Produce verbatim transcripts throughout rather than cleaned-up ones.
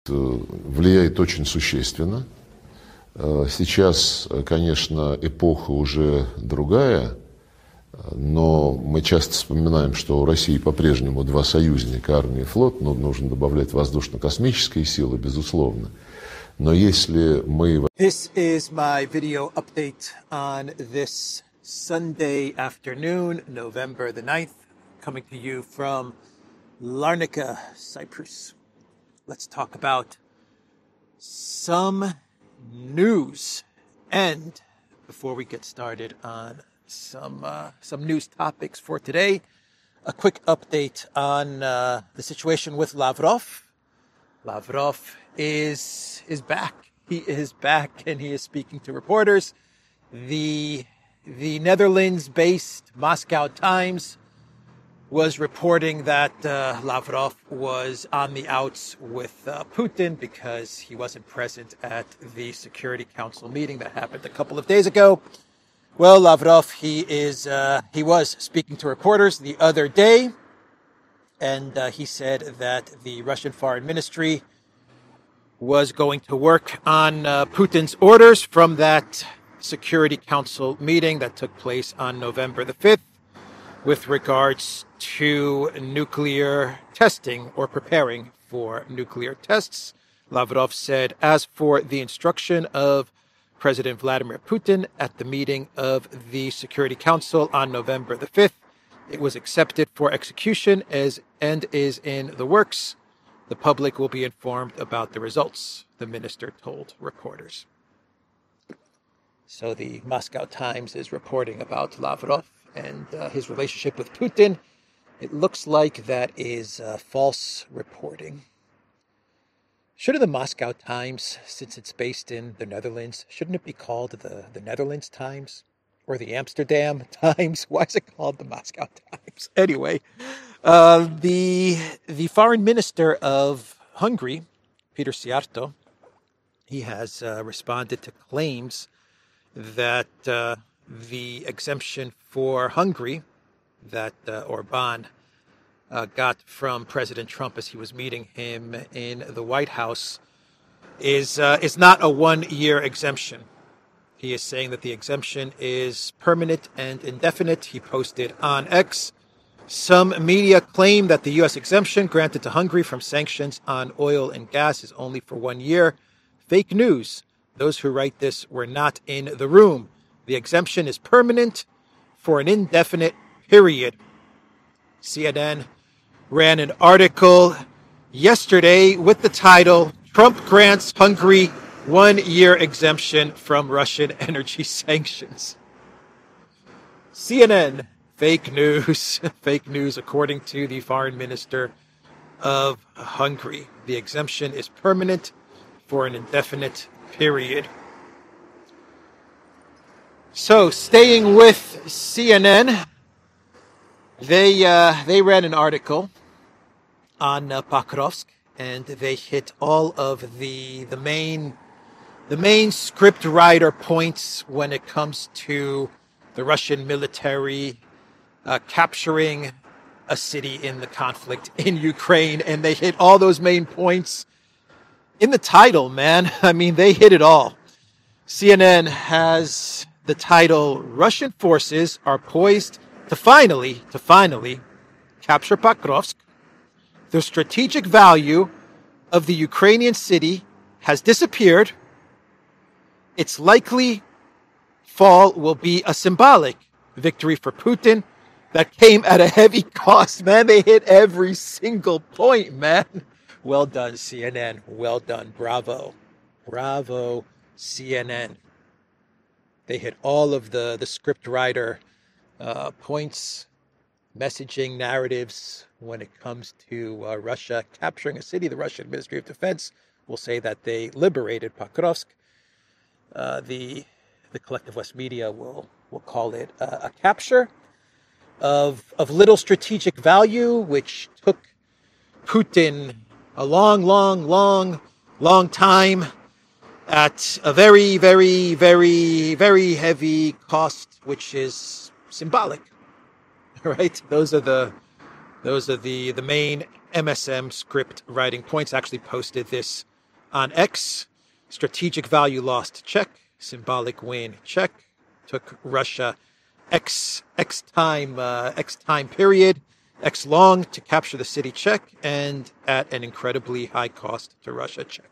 влияет очень существенно. Сейчас, конечно, эпоха уже другая, но мы часто вспоминаем, что у России по-прежнему два союзника, армия и флот, но нужно добавлять воздушно-космические силы, безусловно. Но если мы... This is my video update on this Sunday afternoon, November the ninth, coming to you from Larnaca, Cyprus. Let's talk about some news. And before we get started on some uh, some news topics for today, a quick update on uh, the situation with Lavrov. Lavrov is is back. He is back, and he is speaking to reporters. The the Netherlands-based Moscow Times was reporting that uh, Lavrov was on the outs with uh, Putin because he wasn't present at the Security Council meeting that happened a couple of days ago. Well, Lavrov, he is uh, he was speaking to reporters the other day, and uh, he said that the Russian Foreign Ministry was going to work on uh, Putin's orders from that Security Council meeting that took place on November the fifth with regards to nuclear testing or preparing for nuclear tests. Lavrov said, as for the instruction of President Vladimir Putin at the meeting of the Security Council on November the fifth, it was accepted for execution as and is in the works. The public will be informed about the results, the minister told reporters. So the Moscow Times is reporting about Lavrov and uh, his relationship with Putin. It looks like that is uh, false reporting. Shouldn't the Moscow Times, since it's based in the Netherlands, shouldn't it be called the, the Netherlands Times or the Amsterdam Times? Why is it called the Moscow Times? Anyway, uh, the the foreign minister of Hungary, Peter Szijjártó, he has uh, responded to claims that uh, the exemption for Hungary that uh, Orbán uh, got from President Trump as he was meeting him in the White House is uh, is not a one-year exemption. He is saying that the exemption is permanent and indefinite. He posted on X, some media claim that the U S exemption granted to Hungary from sanctions on oil and gas is only for one year. Fake news. Those who write this were not in the room. The exemption is permanent for an indefinite period. C N N ran an article yesterday with the title, Trump grants Hungary one-year exemption from Russian energy sanctions. C N N, fake news, fake news according to the foreign minister of Hungary. The exemption is permanent for an indefinite period. So, staying with C N N, they uh, they ran an article on uh, Pokrovsk, and they hit all of the the main the main script writer points when it comes to the Russian military uh, capturing a city in the conflict in Ukraine, and they hit all those main points in the title. Man, I mean, they hit it all. C N N has the title, Russian forces are poised to finally, to finally capture Pokrovsk. The strategic value of the Ukrainian city has disappeared. Its likely fall will be a symbolic victory for Putin that came at a heavy cost. Man, they hit every single point, man. Well done, C N N. Well done. Bravo. Bravo, C N N. They hit all of the, the script writer uh, points, messaging, narratives when it comes to uh, Russia capturing a city. The Russian Ministry of Defense will say that they liberated Pokrovsk. Uh, the the collective West media will will call it uh, a capture of of little strategic value, which took Putin a long, long, long, long time at a very, very, very, very heavy cost, which is symbolic, right? Those are the those are the the main M S M script writing points. I actually posted this On X, strategic value lost, check. Symbolic win, check. Took Russia X X time uh, X time period, X long to capture the city, check, and at an incredibly high cost to Russia, check.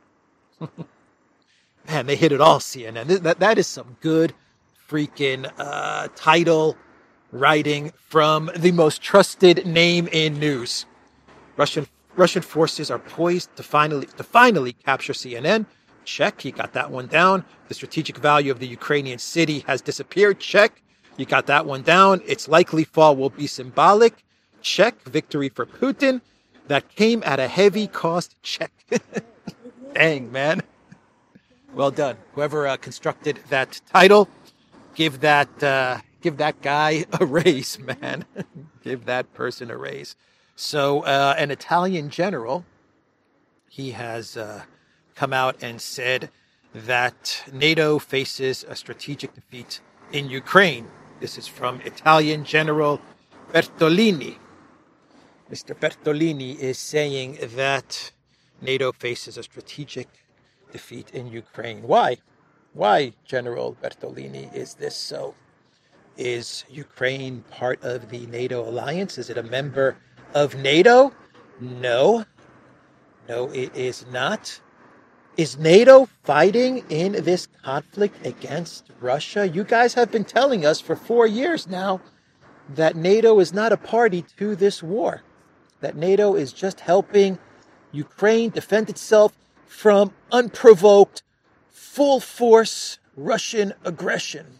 Man, they hit it all, C N N. That that is some good freaking uh, title writing from the most trusted name in news. Russian Russian forces are poised to finally to finally capture C N N. Check, he got that one down. The strategic value of the Ukrainian city has disappeared. Check, you got that one down. Its likely fall will be symbolic. Check, victory for Putin. That came at a heavy cost. Check. Dang, man. Well done. Whoever uh, constructed that title, give that uh, give that guy a raise, man. Give that person a raise. So uh, an Italian general, he has uh, come out and said that NATO faces a strategic defeat in Ukraine. This is from Italian General Bertolini. Mister Bertolini is saying that NATO faces a strategic defeat in Ukraine. Why? Why, General Bertolini, is this so? Is Ukraine part of the NATO alliance? Is it a member of NATO? No. No, it is not. Is NATO fighting in this conflict against Russia? You guys have been telling us for four years now that NATO is not a party to this war, that NATO is just helping Ukraine defend itself from unprovoked, full-force Russian aggression.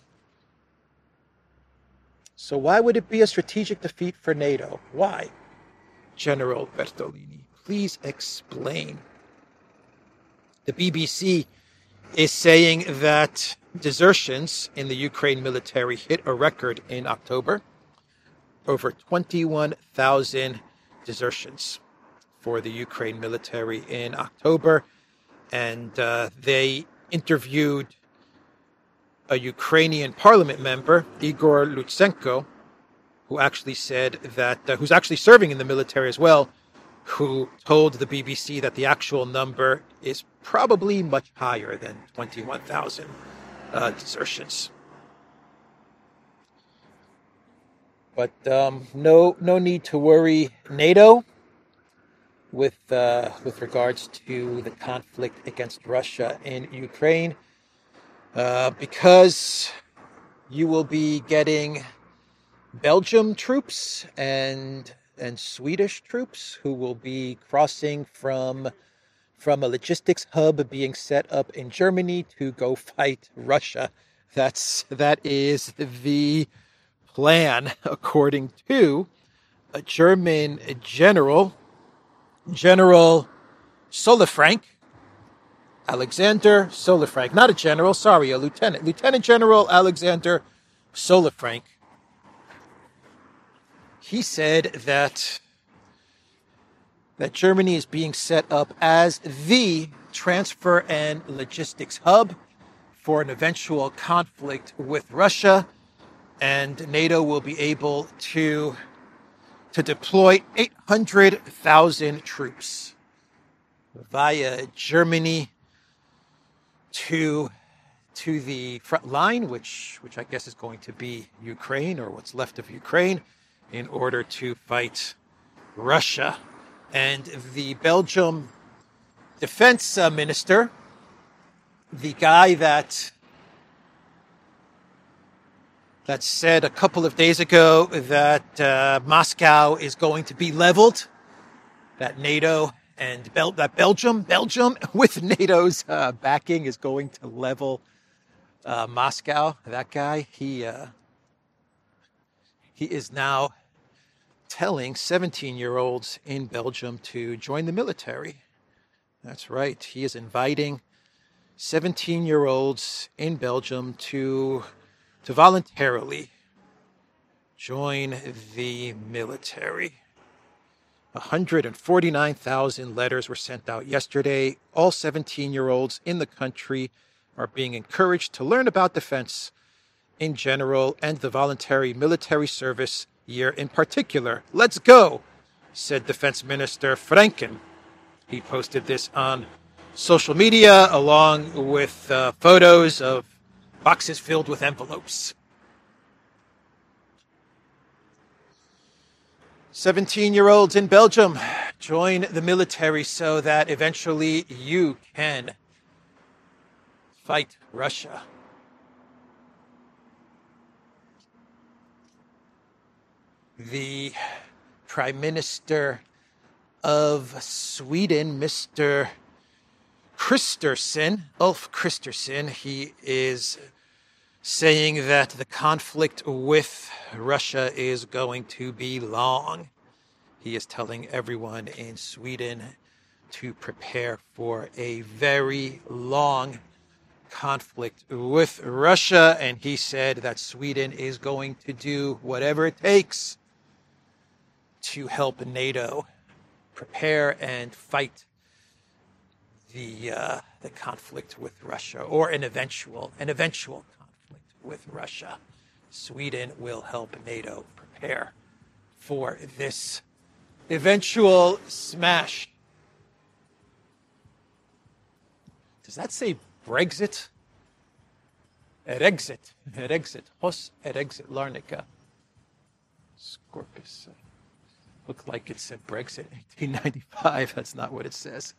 So why would it be a strategic defeat for NATO? Why? General Bertolini, please explain. The B B C is saying that desertions in the Ukraine military hit a record in October. Over twenty-one thousand desertions for the Ukraine military in October. And uh, they interviewed a Ukrainian parliament member, Igor Lutsenko, who actually said that, uh, who's actually serving in the military as well, who told the B B C that the actual number is probably much higher than twenty-one thousand uh, desertions. But um, no, no need to worry, NATO, with uh, with regards to the conflict against Russia in Ukraine, uh, because you will be getting Belgium troops and and Swedish troops who will be crossing from from a logistics hub being set up in Germany to go fight Russia. That's that is the plan, according to a German general, General Solefrank, Alexander Solefrank, not a general, sorry, a lieutenant, Lieutenant General Alexander Solefrank. He said that that Germany is being set up as the transfer and logistics hub for an eventual conflict with Russia, and NATO will be able to, to deploy eight hundred thousand troops via Germany to, to the front line, which, which I guess is going to be Ukraine, or what's left of Ukraine, in order to fight Russia. And the Belgium defense uh, minister, the guy that that said a couple of days ago that uh, Moscow is going to be leveled, that NATO and Bel- that Belgium, Belgium with NATO's uh, backing is going to level uh, Moscow. That guy, he uh, he is now telling seventeen-year-olds in Belgium to join the military. That's right. He is inviting seventeen-year-olds in Belgium to to voluntarily join the military. one hundred forty-nine thousand letters were sent out yesterday. All seventeen-year-olds in the country are being encouraged to learn about defense in general and the voluntary military service year in particular. Let's go, said Defense Minister Franken. He posted this on social media, along with uh, photos of boxes filled with envelopes. seventeen-year-olds in Belgium join the military so that eventually you can fight Russia. The Prime Minister of Sweden, Mister Kristersson, Ulf Kristersson, he is saying that the conflict with Russia is going to be long. He is telling everyone in Sweden to prepare for a very long conflict with Russia, and he said that Sweden is going to do whatever it takes to help NATO prepare and fight the uh, the conflict with Russia, or an eventual an eventual conflict with Russia. Sweden will help NATO prepare for this eventual smash. Does that say Brexit? Et exit, et exit, hos et exit Larnica. Scorpus. Looked like it said Brexit eighteen ninety-five. That's not what it says.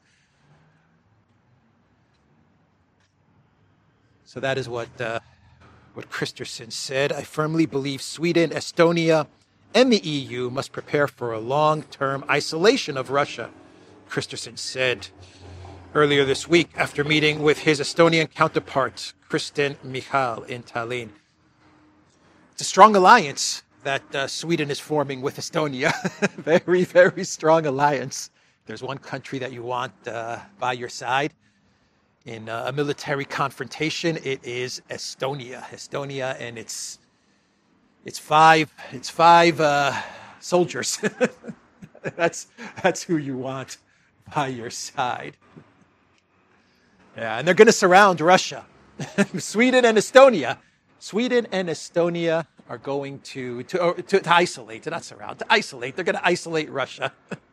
So that is what uh, what Kristersson said. I firmly believe Sweden, Estonia, and the E U must prepare for a long-term isolation of Russia, Kristersson said earlier this week after meeting with his Estonian counterpart, Kristen Michal, in Tallinn. It's a strong alliance that uh, Sweden is forming with Estonia. Very, very strong alliance. There's one country that you want uh, by your side in uh, a military confrontation. It is Estonia. Estonia and its it's five it's five uh, soldiers. that's that's who you want by your side. Yeah, and they're going to surround Russia. Sweden and Estonia. Sweden and Estonia are going to to, to to isolate, to not surround, to isolate. They're going to isolate Russia.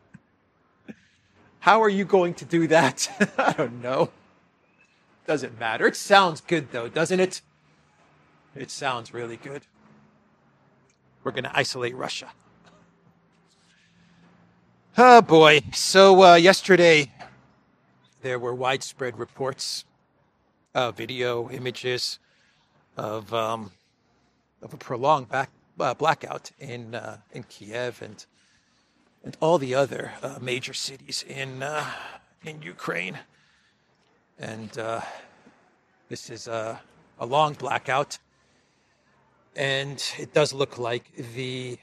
How are you going to do that? I don't know. Doesn't matter. It sounds good, though, doesn't it? It sounds really good. We're going to isolate Russia. Oh, boy. So uh, yesterday, there were widespread reports, uh, video, images of um, of a prolonged back, uh, blackout in uh, in Kiev and and all the other uh, major cities in uh, in Ukraine. And uh, this is a, a long blackout, and it does look like the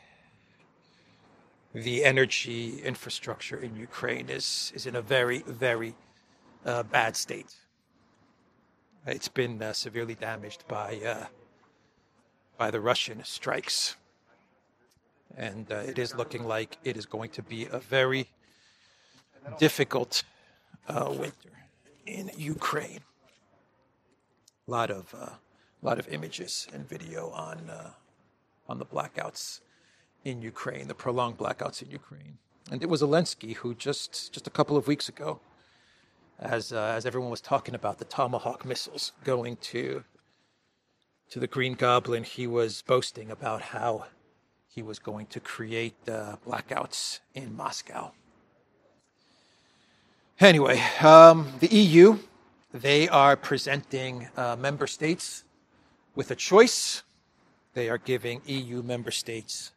the energy infrastructure in Ukraine is is in a very, very uh, bad state. It's been uh, severely damaged by uh, by the Russian strikes, and uh, it is looking like it is going to be a very difficult uh, winter in Ukraine. A lot of uh, a lot of images and video on uh, on the blackouts in Ukraine, the prolonged blackouts in Ukraine. And it was Zelensky who just just a couple of weeks ago, as uh, as everyone was talking about the Tomahawk missiles going to to the Green Goblin, he was boasting about how he was going to create uh, blackouts in Moscow. Anyway, um, the E U, they are presenting uh, member states with a choice. They are giving E U member states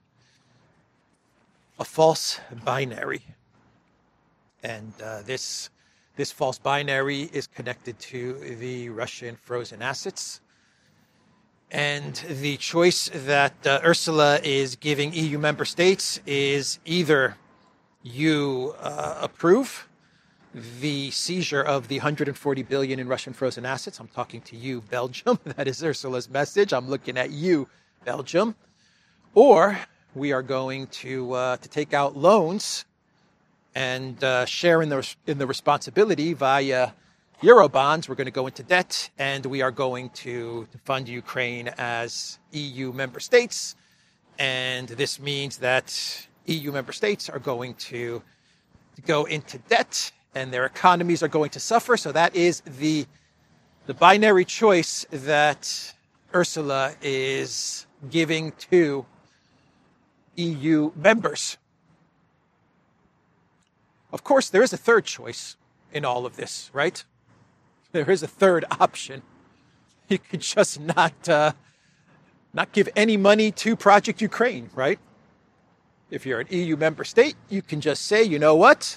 a false binary. And uh, this this false binary is connected to the Russian frozen assets. And the choice that uh, Ursula is giving E U member states is either you uh, approve the seizure of the one hundred forty billion in Russian frozen assets. I'm talking to you, Belgium. That is Ursula's message. I'm looking at you, Belgium. Or we are going to uh, to take out loans and uh, share in the in the responsibility via Eurobonds. We're going to go into debt, and we are going to, to fund Ukraine as E U member states. And this means that E U member states are going to, to go into debt, and their economies are going to suffer. So that is the the binary choice that Ursula is giving to E U members. Of course, there is a third choice in all of this, right? There is a third option. You could just not uh, not give any money to Project Ukraine, right? If you're an E U member state, you can just say, you know what?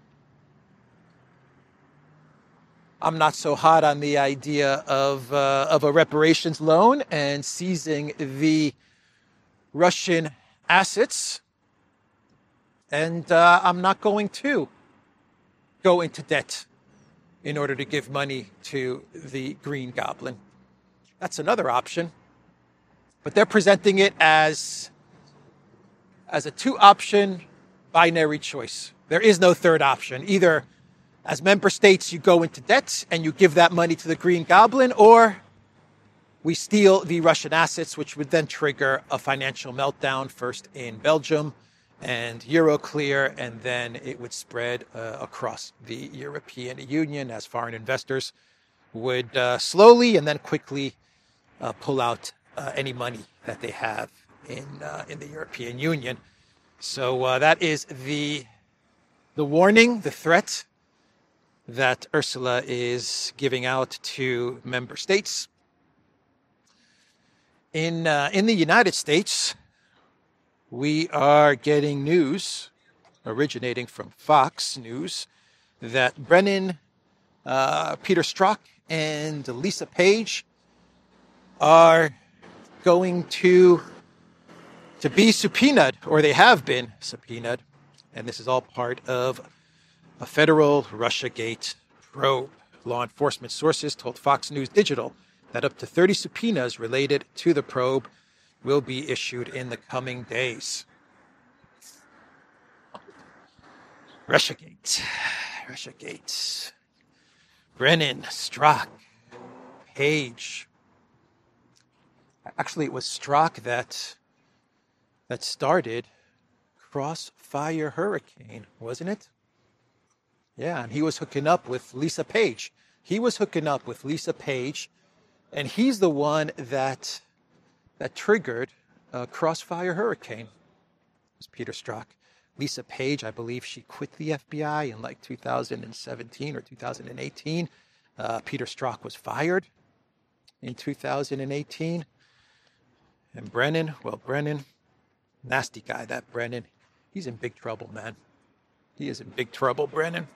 I'm not so hot on the idea of uh, of a reparations loan and seizing the Russian assets, and uh, I'm not going to go into debt in order to give money to the Green Goblin. That's another option, but they're presenting it as as a two-option binary choice. There is no third option. Either as member states, you go into debt and you give that money to the Green Goblin, or we steal the Russian assets, which would then trigger a financial meltdown, first in Belgium and Euroclear, and then it would spread uh, across the European Union as foreign investors would uh, slowly and then quickly uh, pull out uh, any money that they have in uh, in the European Union. So uh, that is the the warning, the threat that Ursula is giving out to member states. In uh, in the United States, we are getting news originating from Fox News that Brennan, uh, Peter Strzok, and Lisa Page are going to to be subpoenaed, or they have been subpoenaed, and this is all part of a federal Russiagate probe. Law enforcement sources told Fox News Digital that up to thirty subpoenas related to the probe will be issued in the coming days. Russiagate, Russiagate, Brennan, Strzok, Page. Actually, it was Strzok that that started Crossfire Hurricane, wasn't it? Yeah, and he was hooking up with Lisa Page. He was hooking up with Lisa Page, and he's the one that that triggered uh, Crossfire Hurricane. It was Peter Strzok. Lisa Page, I believe she quit the F B I in like two thousand seventeen or two thousand eighteen. Uh, Peter Strzok was fired in two thousand eighteen. And Brennan, well, Brennan, nasty guy, that Brennan. He's in big trouble, man. He is in big trouble, Brennan.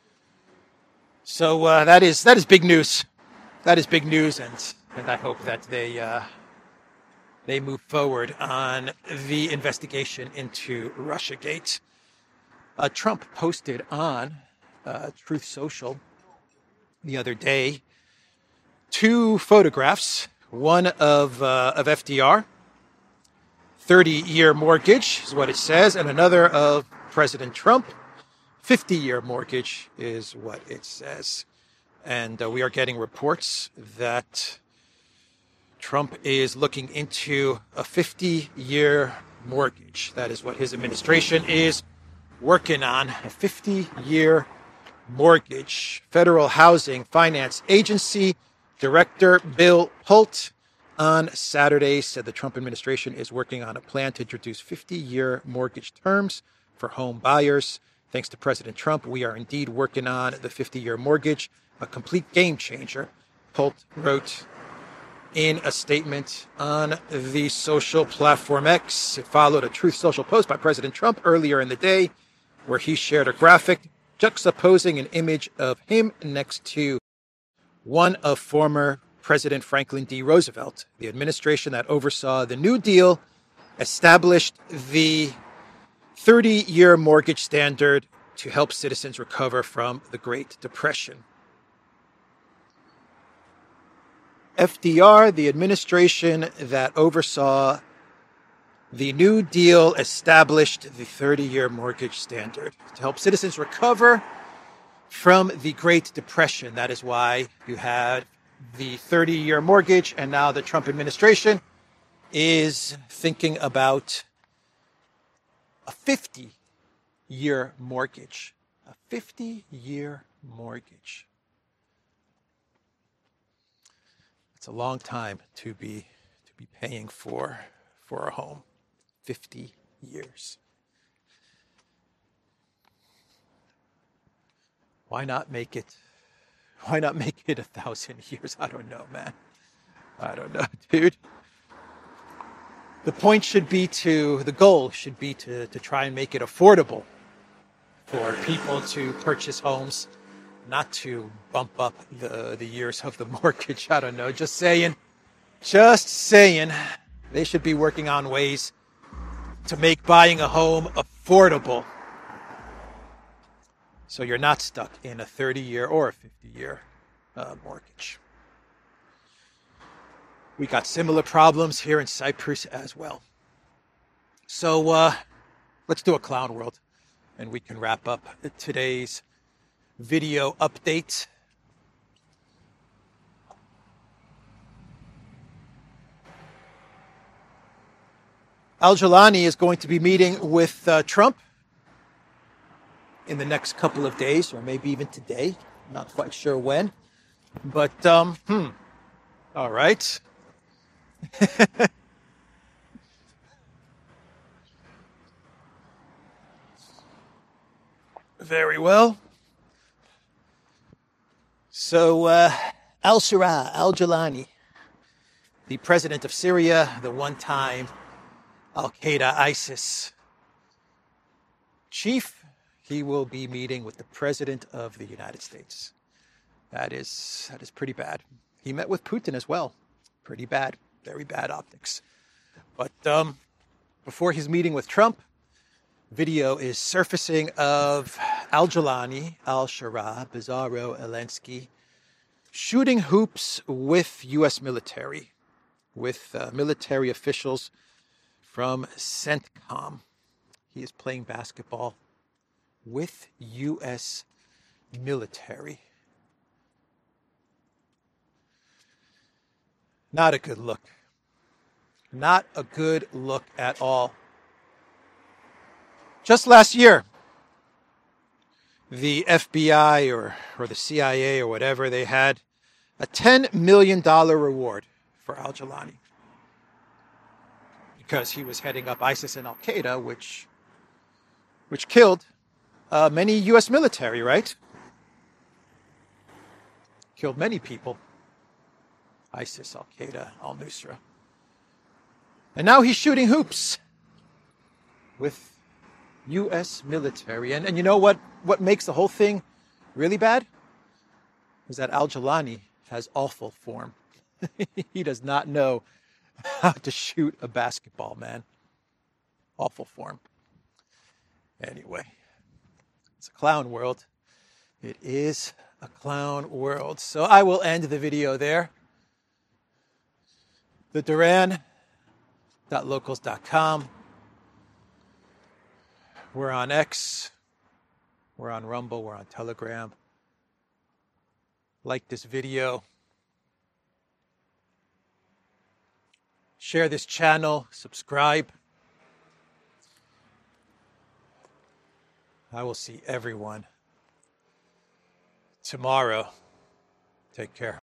So uh, that is that is big news. That is big news, and and I hope that they uh, they move forward on the investigation into Russiagate. Uh, Trump posted on uh, Truth Social the other day two photographs. One of uh, of F D R, thirty-year mortgage is what it says, and another of President Trump, fifty-year mortgage is what it says. And uh, we are getting reports that Trump is looking into a fifty-year mortgage. That is what his administration is working on, a fifty-year mortgage. Federal Housing Finance Agency Director Bill Holt on Saturday said the Trump administration is working on a plan to introduce fifty-year mortgage terms for home buyers. Thanks to President Trump, we are indeed working on the fifty-year mortgage, a complete game changer, Holt wrote in a statement on the social platform X. It followed a Truth Social post by President Trump earlier in the day where he shared a graphic juxtaposing an image of him next to one of former President Franklin D. Roosevelt. The administration that oversaw the New Deal established the thirty-year mortgage standard to help citizens recover from the Great Depression. F D R, the administration that oversaw the New Deal, established the thirty-year mortgage standard to help citizens recover from the Great Depression. That is why you had the thirty-year mortgage, and now the Trump administration is thinking about a fifty-year mortgage. A fifty-year mortgage. It's a long time to be to be paying for for a home. fifty years. Why not make it why not make it a thousand years? I don't know, man. I don't know, dude. The point should be to the goal should be to, to try and make it affordable for people to purchase homes, not to bump up the, the years of the mortgage. I don't know. Just saying. Just saying. They should be working on ways to make buying a home affordable, so you're not stuck in a thirty-year or a fifty-year uh, mortgage. We got similar problems here in Cyprus as well. So uh, let's do a clown world, and we can wrap up today's video update. Al-Jilani is going to be meeting with uh, Trump in the next couple of days, or maybe even today. Not quite sure when. But, um, hmm. All right. Very well. So, uh, Al-Shara, Al-Jilani, the president of Syria, the one-time Al-Qaeda ISIS chief, he will be meeting with the president of the United States. That is that is pretty bad. He met with Putin as well. Pretty bad. Very bad optics. But um, before his meeting with Trump, video is surfacing of Al-Jilani, Al-Shara, Bizarro, Elensky shooting hoops with U S military, with uh, military officials from CENTCOM. He is playing basketball with U S military. Not a good look. Not a good look at all. Just last year, the F B I or, or the C I A or whatever, they had a ten million dollars reward for Al-Jilani, because he was heading up ISIS and Al-Qaeda, which which killed uh, many U S military, right? Killed many people. ISIS, Al-Qaeda, Al-Nusra. And now he's shooting hoops with U S military. And, and you know what, what makes the whole thing really bad? Is that Al-Jilani has awful form. He does not know how to shoot a basketball, man. Awful form. Anyway, it's a clown world. It is a clown world. So I will end the video there. The Duran dot locals dot com. We're on X. We're on Rumble. We're on Telegram. Like this video. Share this channel. Subscribe. I will see everyone tomorrow. Take care.